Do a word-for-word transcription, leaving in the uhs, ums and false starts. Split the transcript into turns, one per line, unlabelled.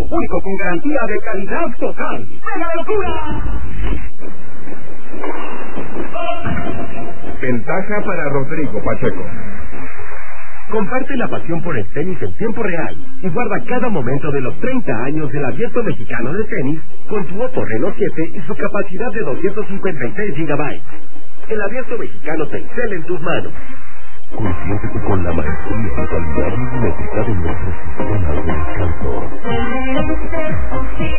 único con garantía de calidad total. ¡Venga de locura!
Ventaja para Rodrigo Pacheco.
Comparte la pasión por el tenis en tiempo real y guarda cada momento de los treinta años del Abierto Mexicano de Tenis con tu Oppo Reno siete y su capacidad de doscientos cincuenta y seis gigabytes. El Abierto Mexicano Telcel en tus manos.
Consciente que con la maestría y calidad milimétrica de nuestros sistemas de descanso